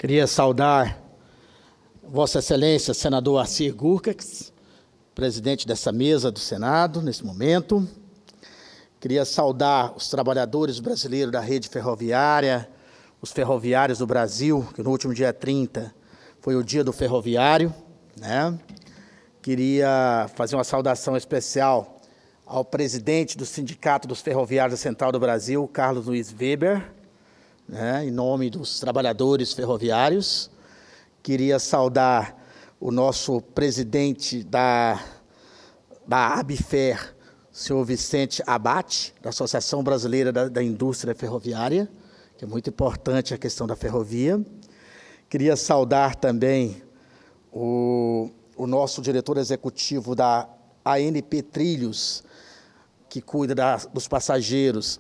Queria saudar Vossa Excelência, senador Assir Gurkacs, presidente dessa mesa do Senado, nesse momento. Queria saudar os trabalhadores brasileiros da rede ferroviária, os ferroviários do Brasil, que no último dia 30 foi o dia do ferroviário, né? Queria fazer uma saudação especial ao presidente do Sindicato dos Ferroviários da Central do Brasil, Carlos Luiz Weber, né, em nome dos trabalhadores ferroviários. Queria saudar o nosso presidente da ABFER, senhor Vicente Abate, da Associação Brasileira da Indústria Ferroviária, que é muito importante a questão da ferrovia. Queria saudar também o nosso diretor executivo da ANP Trilhos, que cuida dos passageiros,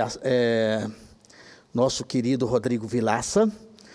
nosso querido Rodrigo Vilaça.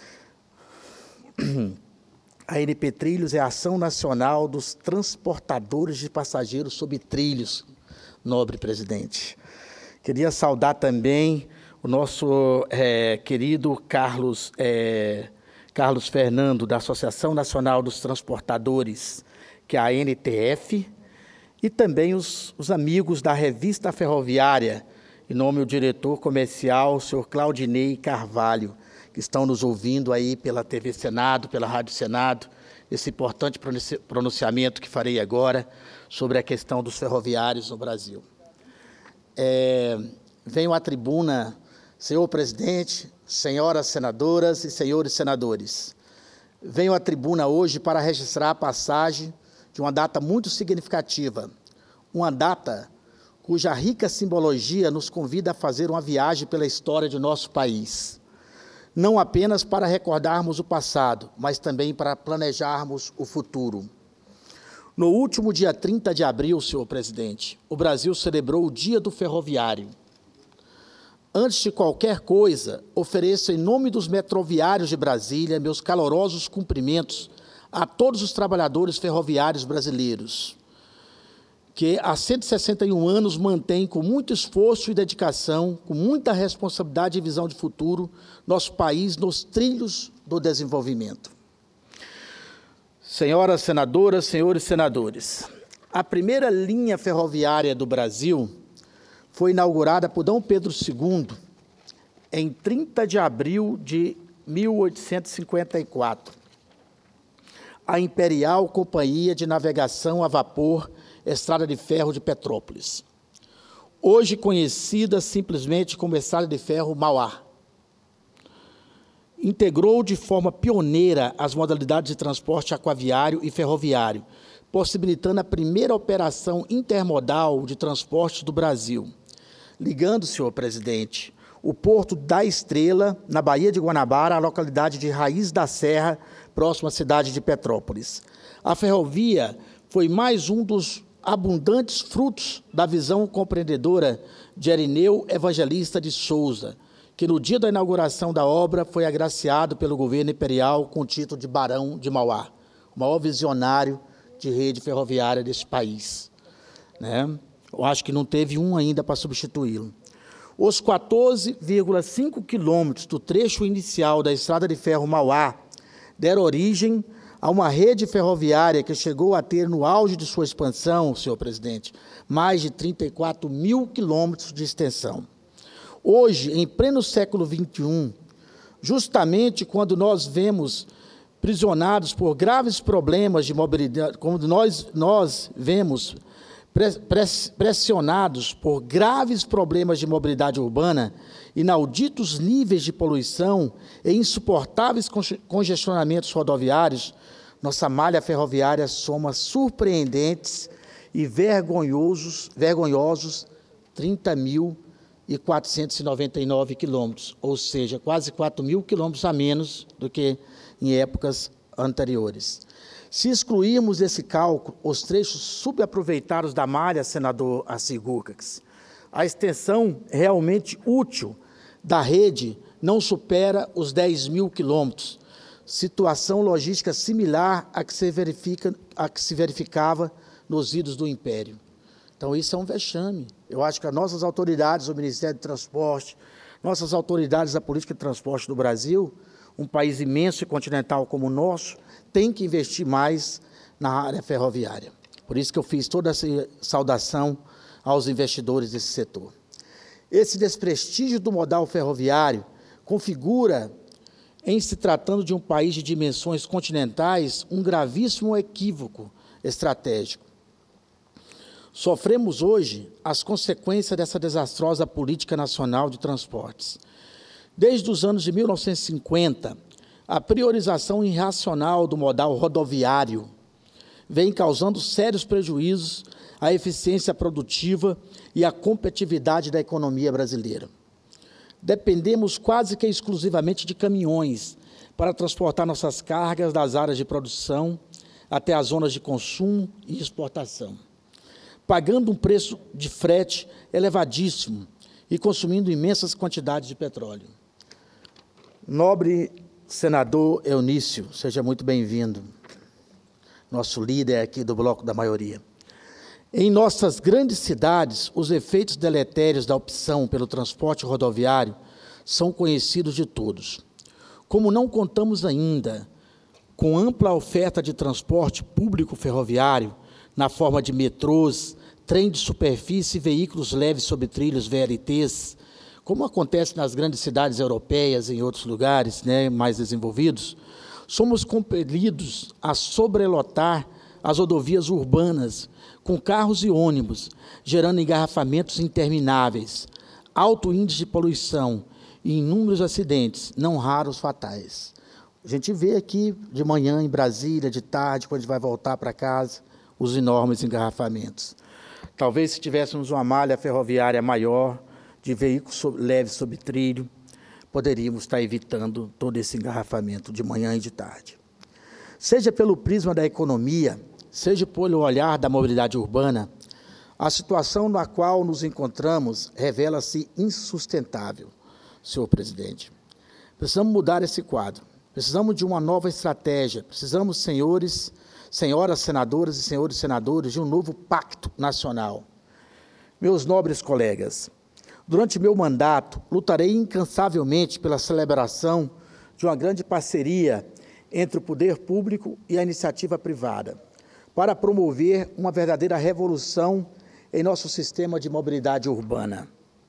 A ANP Trilhos é a Ação Nacional dos Transportadores de Passageiros sob Trilhos, nobre presidente. Queria saudar também o nosso querido Carlos Fernando, da Associação Nacional dos Transportadores, que é a ANTF, e também os amigos da Revista Ferroviária, em nome do diretor comercial, o senhor Claudinei Carvalho, que estão nos ouvindo aí pela TV Senado, pela Rádio Senado, esse importante pronunciamento que farei agora sobre a questão dos ferroviários no Brasil. Venho à tribuna, senhor presidente, senhoras senadoras e senhores senadores. Venho à tribuna hoje para registrar a passagem de uma data muito significativa, uma data cuja rica simbologia nos convida a fazer uma viagem pela história de nosso país, não apenas para recordarmos o passado, mas também para planejarmos o futuro. No último dia 30 de abril, senhor presidente, o Brasil celebrou o Dia do Ferroviário. Antes de qualquer coisa, ofereço em nome dos metroviários de Brasília meus calorosos cumprimentos a todos os trabalhadores ferroviários brasileiros, que há 161 anos mantém com muito esforço e dedicação, com muita responsabilidade e visão de futuro, nosso país nos trilhos do desenvolvimento. Senhoras senadoras, senhores senadores, a primeira linha ferroviária do Brasil foi inaugurada por Dom Pedro II em 30 de abril de 1854. A Imperial Companhia de Navegação a Vapor Estrada de Ferro de Petrópolis, hoje conhecida simplesmente como Estrada de Ferro Mauá. Integrou de forma pioneira as modalidades de transporte aquaviário e ferroviário, possibilitando a primeira operação intermodal de transporte do Brasil, ligando, senhor presidente, o Porto da Estrela, na Baía de Guanabara, à localidade de Raiz da Serra, próxima à cidade de Petrópolis. A ferrovia foi mais um dos abundantes frutos da visão compreendedora de Irineu Evangelista de Souza, que no dia da inauguração da obra foi agraciado pelo governo imperial com o título de Barão de Mauá, o maior visionário de rede ferroviária desse país, né? Eu acho que não teve um ainda para substituí-lo. Os 14,5 quilômetros do trecho inicial da Estrada de Ferro Mauá deram origem a uma rede ferroviária que chegou a ter, no auge de sua expansão, senhor presidente, mais de 34 mil quilômetros de extensão. Hoje, em pleno século XXI, justamente quando nós vemos prisionados por graves problemas de mobilidade, quando nós vemos pressionados por graves problemas de mobilidade urbana, inauditos níveis de poluição e insuportáveis congestionamentos rodoviários, nossa malha ferroviária soma surpreendentes e vergonhosos 30.499 quilômetros, ou seja, quase 4 mil quilômetros a menos do que em épocas anteriores. Se excluirmos desse cálculo os trechos subaproveitados da malha, senador Assir Gurkacs, a extensão realmente útil da rede não supera os 10 mil quilômetros, situação logística similar à que se verificava nos idos do Império. Então, isso é um vexame. Eu acho que as nossas autoridades, o Ministério do Transporte, nossas autoridades da política de transporte do Brasil, Um país imenso e continental como o nosso tem que investir mais na área ferroviária. Por isso que eu fiz toda essa saudação aos investidores desse setor. Esse desprestígio do modal ferroviário configura, em se tratando de um país de dimensões continentais, um gravíssimo equívoco estratégico. Sofremos hoje as consequências dessa desastrosa política nacional de transportes. Desde os anos de 1950, a priorização irracional do modal rodoviário vem causando sérios prejuízos à eficiência produtiva e à competitividade da economia brasileira. Dependemos quase que exclusivamente de caminhões para transportar nossas cargas das áreas de produção até as zonas de consumo e exportação, pagando um preço de frete elevadíssimo e consumindo imensas quantidades de petróleo. Nobre senador Eunício, seja muito bem-vindo, nosso líder aqui do Bloco da Maioria. Em nossas grandes cidades, os efeitos deletérios da opção pelo transporte rodoviário são conhecidos de todos. Como não contamos ainda com ampla oferta de transporte público ferroviário, na forma de metrôs, trem de superfície e veículos leves sobre trilhos, VLTs, como acontece nas grandes cidades europeias e em outros lugares, mais desenvolvidos, somos compelidos a sobrelotar as rodovias urbanas com carros e ônibus, gerando engarrafamentos intermináveis, alto índice de poluição e inúmeros acidentes, não raros fatais. A gente vê aqui de manhã em Brasília, de tarde, quando a gente vai voltar para casa, os enormes engarrafamentos. Talvez se tivéssemos uma malha ferroviária maior, de veículos leves sob trilho, poderíamos estar evitando todo esse engarrafamento de manhã e de tarde. Seja pelo prisma da economia, seja pelo olhar da mobilidade urbana, a situação na qual nos encontramos revela-se insustentável, senhor presidente. Precisamos mudar esse quadro, precisamos de uma nova estratégia, precisamos, senhoras senadoras e senhores senadores, de um novo pacto nacional. Meus nobres colegas, durante meu mandato, lutarei incansavelmente pela celebração de uma grande parceria entre o poder público e a iniciativa privada, para promover uma verdadeira revolução em nosso sistema de mobilidade urbana.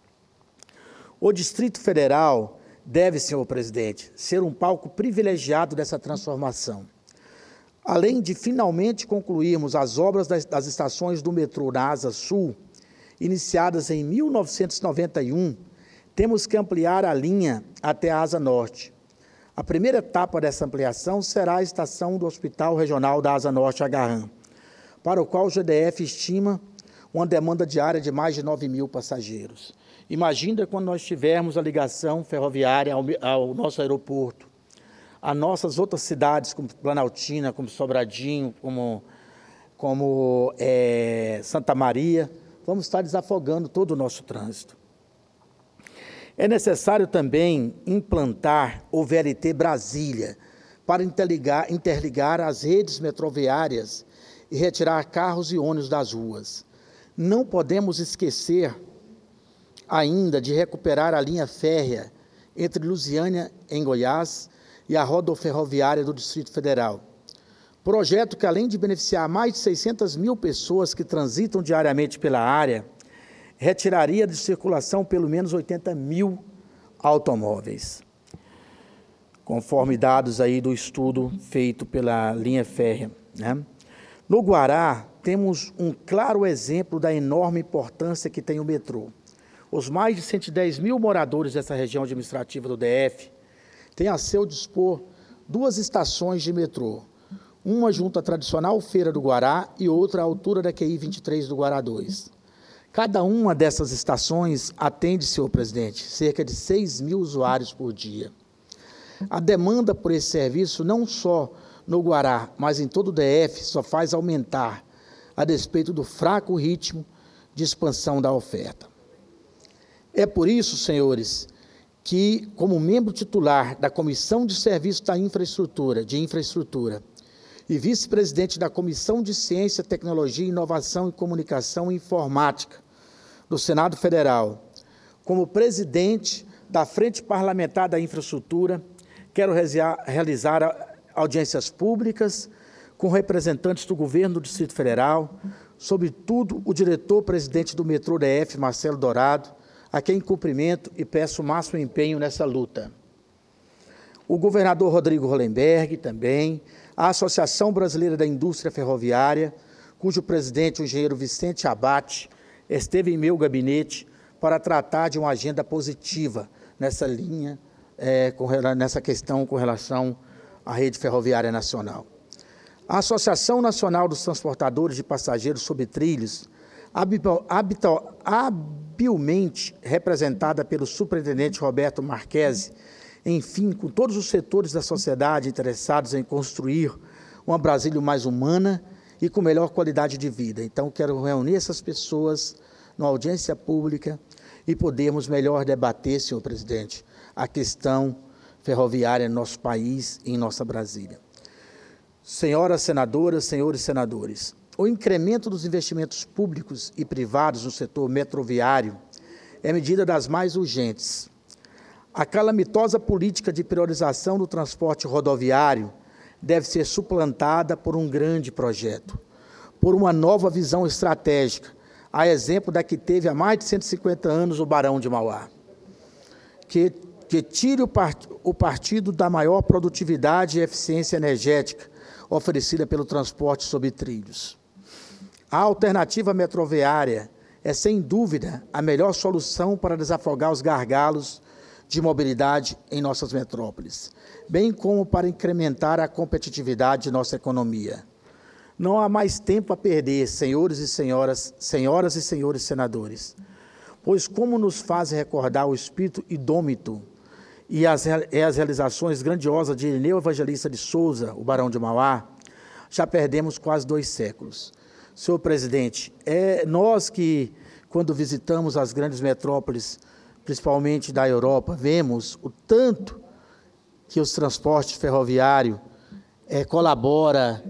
O Distrito Federal deve, senhor presidente, ser um palco privilegiado dessa transformação. Além de finalmente concluirmos as obras das estações do metrô na Asa Sul, iniciadas em 1991, temos que ampliar a linha até a Asa Norte. A primeira etapa dessa ampliação será a estação do Hospital Regional da Asa Norte, Agarrã, para o qual o GDF estima uma demanda diária de mais de 9.000 passageiros. Imagina quando nós tivermos a ligação ferroviária ao nosso aeroporto, a nossas outras cidades, como Planaltina, como Sobradinho, como Santa Maria, vamos estar desafogando todo o nosso trânsito. É necessário também implantar o VLT Brasília para interligar as redes metroviárias e retirar carros e ônibus das ruas. Não podemos esquecer ainda de recuperar a linha férrea entre Lusiânia, em Goiás, e a rodoferroviária do Distrito Federal. Projeto que, além de beneficiar mais de 600.000 pessoas que transitam diariamente pela área, retiraria de circulação pelo menos 80.000 automóveis, conforme dados aí do estudo feito pela linha férrea, No Guará, temos um claro exemplo da enorme importância que tem o metrô. Os mais de 110.000 moradores dessa região administrativa do DF têm a seu dispor 2 estações de metrô, uma junto à tradicional Feira do Guará e outra à altura da QI 23 do Guará 2. Cada uma dessas estações atende, senhor presidente, cerca de 6.000 usuários por dia. A demanda por esse serviço, não só no Guará, mas em todo o DF, só faz aumentar, a despeito do fraco ritmo de expansão da oferta. É por isso, senhores, que, como membro titular da Comissão de Serviços de Infraestrutura e vice-presidente da Comissão de Ciência, Tecnologia, Inovação e Comunicação e Informática do Senado Federal, como presidente da Frente Parlamentar da Infraestrutura, Quero realizar audiências públicas com representantes do governo do Distrito Federal, sobretudo o diretor-presidente do metrô DF, Marcelo Dourado, a quem cumprimento e peço o máximo empenho nessa luta. O governador Rodrigo Hollenberg também, a Associação Brasileira da Indústria Ferroviária, cujo presidente, o engenheiro Vicente Abate, esteve em meu gabinete para tratar de uma agenda positiva nessa linha, nessa questão com relação à rede ferroviária nacional. A Associação Nacional dos Transportadores de Passageiros sobre Trilhos, habilmente representada pelo superintendente Roberto Marquesi, enfim, com todos os setores da sociedade interessados em construir uma Brasília mais humana e com melhor qualidade de vida. Então, quero reunir essas pessoas numa audiência pública e podermos melhor debater, senhor presidente, a questão ferroviária no nosso país e em nossa Brasília. Senhoras senadoras, senhores senadores, o incremento dos investimentos públicos e privados no setor metroviário é medida das mais urgentes. A calamitosa política de priorização do transporte rodoviário deve ser suplantada por um grande projeto, por uma nova visão estratégica, a exemplo da que teve há mais de 150 anos o Barão de Mauá, que tire o partido da maior produtividade e eficiência energética oferecida pelo transporte sobre trilhos. A alternativa metroviária é, sem dúvida, a melhor solução para desafogar os gargalos de mobilidade em nossas metrópoles, bem como para incrementar a competitividade de nossa economia. Não há mais tempo a perder, senhores e senhoras senadores, pois como nos faz recordar o espírito indômito e as realizações grandiosas de Irineu Evangelista de Souza, o Barão de Mauá, já perdemos quase 2 séculos. Senhor presidente, nós que, quando visitamos as grandes metrópoles, principalmente da Europa, vemos o tanto que os transportes ferroviários colabora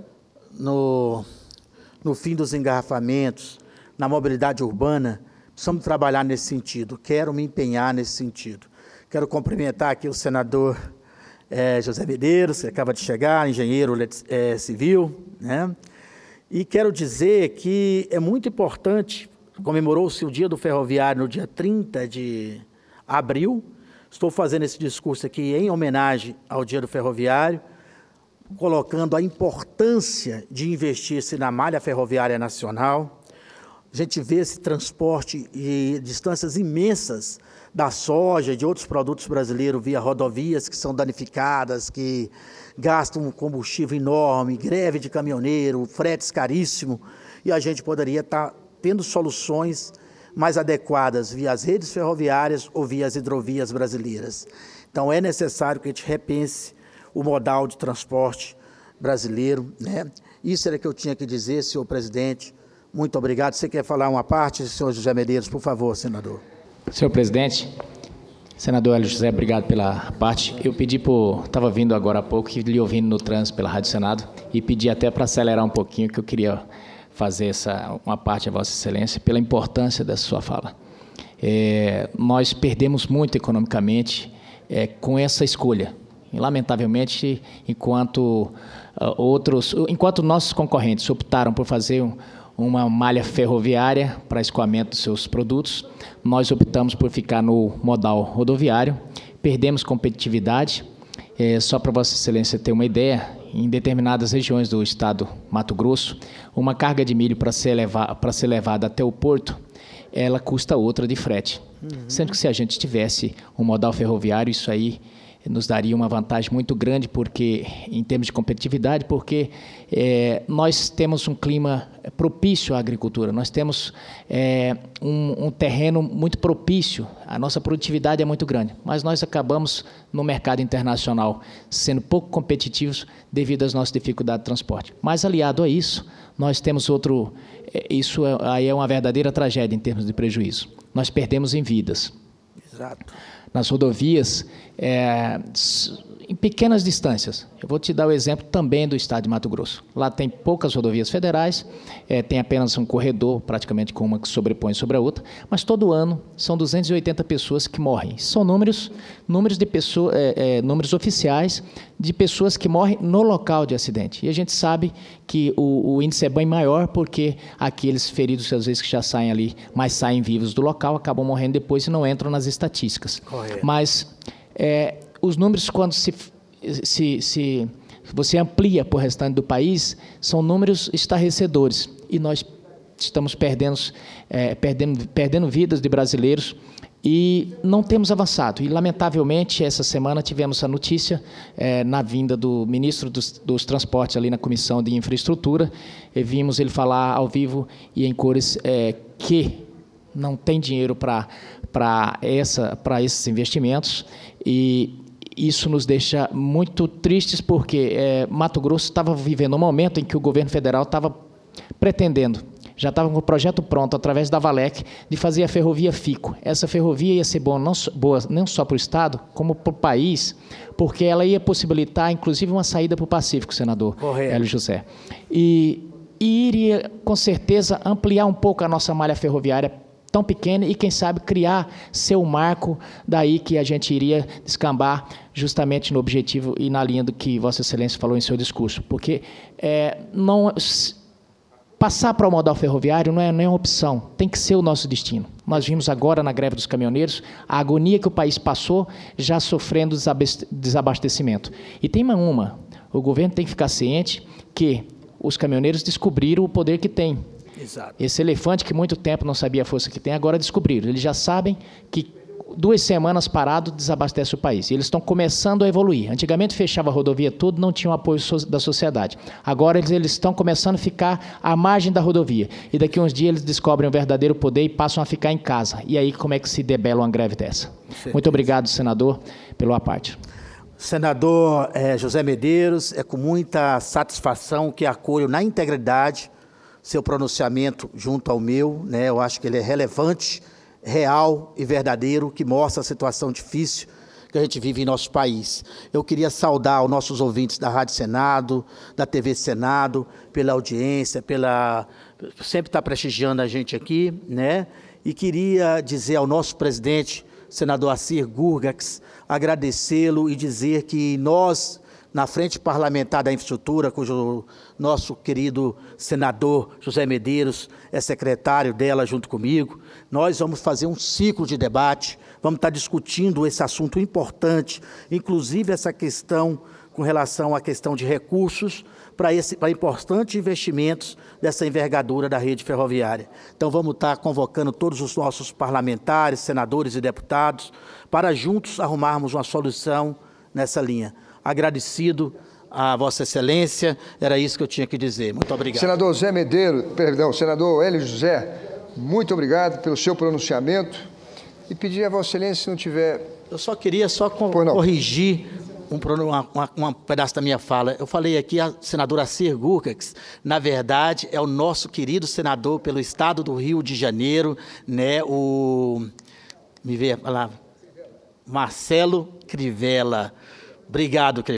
no fim dos engarrafamentos, na mobilidade urbana. Precisamos trabalhar nesse sentido, quero me empenhar nesse sentido. Quero cumprimentar aqui o senador José Medeiros, que acaba de chegar, engenheiro civil, né? E quero dizer que é muito importante, comemorou-se o Dia do Ferroviário no dia 30 de abril, estou fazendo esse discurso aqui em homenagem ao Dia do Ferroviário, colocando a importância de investir-se na malha ferroviária nacional. A gente vê esse transporte de distâncias imensas da soja e de outros produtos brasileiros via rodovias que são danificadas, que gastam um combustível enorme, greve de caminhoneiro, fretes caríssimos, e a gente poderia estar tendo soluções mais adequadas via as redes ferroviárias ou via as hidrovias brasileiras. Então, é necessário que a gente repense o modal de transporte brasileiro, né? Isso era que eu tinha que dizer, senhor presidente. Muito obrigado. Você quer falar uma parte, senhor José Medeiros, por favor, senador? Senhor presidente, senador Hélio José, obrigado pela parte. Eu pedi estava vindo agora há pouco, lhe ouvindo no trânsito pela Rádio Senado, e pedi até para acelerar um pouquinho, que eu queria fazer uma parte a Vossa Excelência, pela importância da sua fala. Nós perdemos muito economicamente com essa escolha. E, lamentavelmente, enquanto nossos concorrentes optaram por fazer uma malha ferroviária para escoamento dos seus produtos, nós optamos por ficar no modal rodoviário, perdemos competitividade. Só para Vossa Excelência ter uma ideia, em determinadas regiões do estado Mato Grosso, uma carga de milho para ser levada até o porto, ela custa outra de frete. Sendo que se a gente tivesse um modal ferroviário, isso aí nos daria uma vantagem muito grande, porque, em termos de competitividade, porque nós temos um clima propício à agricultura, nós temos um terreno muito propício, a nossa produtividade é muito grande, mas nós acabamos no mercado internacional sendo pouco competitivos devido às nossas dificuldades de transporte. Mas, aliado a isso, nós temos isso aí é uma verdadeira tragédia em termos de prejuízo. Nós perdemos em vidas. Exato. Nas rodovias, em pequenas distâncias. Eu vou te dar o exemplo também do estado de Mato Grosso. Lá tem poucas rodovias federais, tem apenas um corredor, praticamente com uma que sobrepõe sobre a outra, mas todo ano são 280 pessoas que morrem. São números de pessoas, números oficiais de pessoas que morrem no local de acidente. E a gente sabe que o índice é bem maior porque aqueles feridos, às vezes, que já saem ali, mas saem vivos do local, acabam morrendo depois e não entram nas estatísticas. Correto. Mas os números, quando você amplia para o restante do país, são números estarrecedores. E nós estamos perdendo vidas de brasileiros e não temos avançado. E, lamentavelmente, essa semana tivemos a notícia, na vinda do ministro dos Transportes ali na Comissão de Infraestrutura, e vimos ele falar ao vivo e em cores que não tem dinheiro para esses investimentos, e isso nos deixa muito tristes, porque Mato Grosso estava vivendo um momento em que o governo federal estava pretendendo, já estava com o projeto pronto, através da Valec, de fazer a ferrovia FICO. Essa ferrovia ia ser boa não só para o Estado, como para o país, porque ela ia possibilitar, inclusive, uma saída para o Pacífico, senador Hélio José. E iria, com certeza, ampliar um pouco a nossa malha ferroviária tão pequena e, quem sabe, criar seu marco, daí que a gente iria descambar justamente no objetivo e na linha do que Vossa Excelência falou em seu discurso. Porque passar para o modal ferroviário não é nenhuma opção, tem que ser o nosso destino. Nós vimos agora, na greve dos caminhoneiros, a agonia que o país passou já sofrendo desabastecimento. E tem o governo tem que ficar ciente que os caminhoneiros descobriram o poder que têm. Exato. Esse elefante que muito tempo não sabia a força que tem, agora descobriram. Eles já sabem que 2 semanas parado desabastece o país. E eles estão começando a evoluir. Antigamente fechava a rodovia tudo, não tinha o apoio da sociedade. Agora eles estão começando a ficar à margem da rodovia. E daqui a uns dias eles descobrem o verdadeiro poder e passam a ficar em casa. E aí como é que se debela uma greve dessa? Muito obrigado, senador, pelo à parte. Senador José Medeiros, é com muita satisfação que acolho na integridade seu pronunciamento junto ao meu, né? Eu acho que ele é relevante, real e verdadeiro, que mostra a situação difícil que a gente vive em nosso país. Eu queria saudar os nossos ouvintes da Rádio Senado, da TV Senado, pela audiência, sempre estar prestigiando a gente aqui, né? E queria dizer ao nosso presidente, senador Assir Gurgax, agradecê-lo e dizer que nós, na Frente Parlamentar da Infraestrutura, cujo nosso querido senador José Medeiros é secretário dela junto comigo, nós vamos fazer um ciclo de debate, vamos estar discutindo esse assunto importante, inclusive essa questão com relação à questão de recursos para importantes investimentos dessa envergadura da rede ferroviária. Então vamos estar convocando todos os nossos parlamentares, senadores e deputados para juntos arrumarmos uma solução nessa linha. Agradecido a Vossa Excelência, era isso que eu tinha que dizer. Muito obrigado. Senador Hélio José, muito obrigado pelo seu pronunciamento e pedir a Vossa Excelência, se não tiver... Eu só queria corrigir um pedaço da minha fala. Eu falei aqui a senadora Assir Gurgax, na verdade é o nosso querido senador pelo estado do Rio de Janeiro, né, me veio a palavra, Marcelo Crivella. Obrigado, Crivella.